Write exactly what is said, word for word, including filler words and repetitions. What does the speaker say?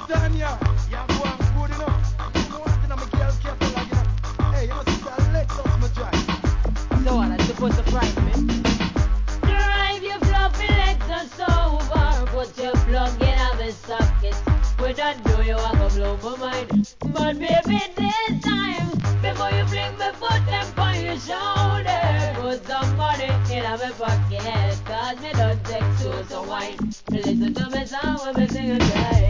Tanya, you're going good enough. You know what, I'm a girl careful like you know. Hey, you know, sister, let us my drive. So what, I supposed to price me? Drive your fluffy legs us over. Put your plug in on the socket. When I know you are gonna blow my mind. But baby, this time, before you fling my foot and on your shoulder, put some money in my pocket. Cause me don't take two so wine. Listen to me song when me sing a drive.